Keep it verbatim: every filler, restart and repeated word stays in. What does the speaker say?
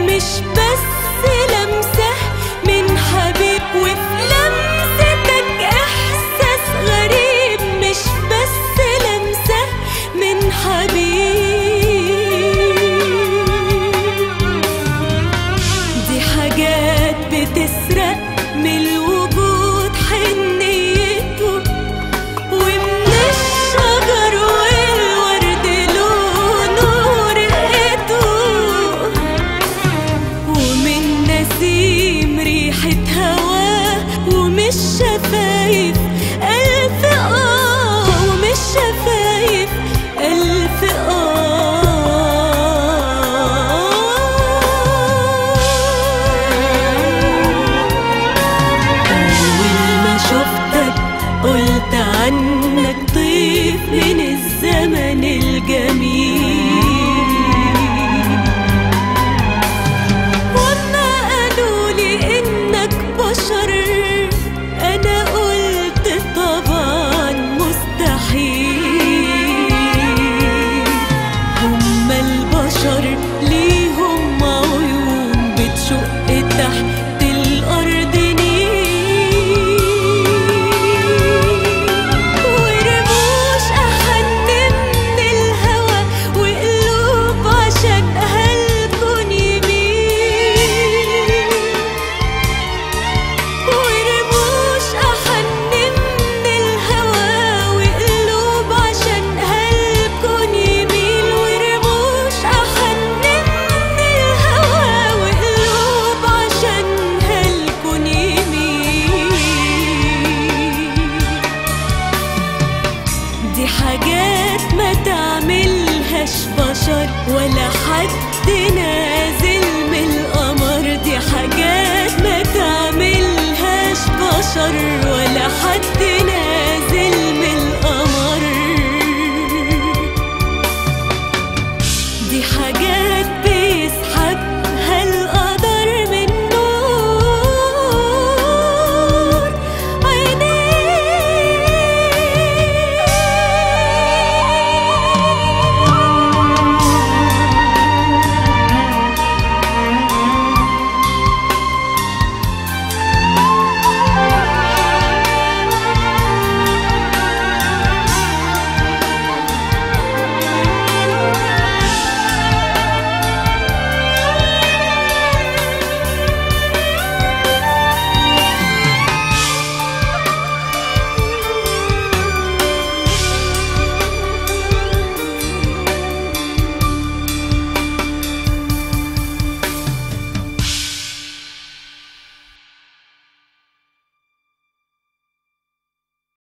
مش بس لمسة من حبيب، وفي لمستك إحساس غريب، مش بس لمسة من حبيب. دي حاجات بتسرق من الوجود حنيته، ومن الشجر والورد لونه رقته، ومن نسيم ريحة هواه، ومش شفايف ألف آه، ومش شفايف ألف آه. أول ما شفتك قلت عنك طيف من الزمن الجميل، وما قالولي إنك بشر أنا قلت طبعا مستحيل. هما البشر ليهم عيون بتشق تحت الأرض نيل، ورموش أحن من الهوى، وقلوب عشقها الكون يميل، ورموش أحن من الهوى، وقلوب عشقها الكون يميل، ورموش أحن من الهوى، وقلوب عشقها الكون يميل. دي حاجات ما تعملهاش بشر ولا حد نازل من القمر، دي حاجات ما تعملهاش بشر ولا حد نازل من القمر. دي حاجات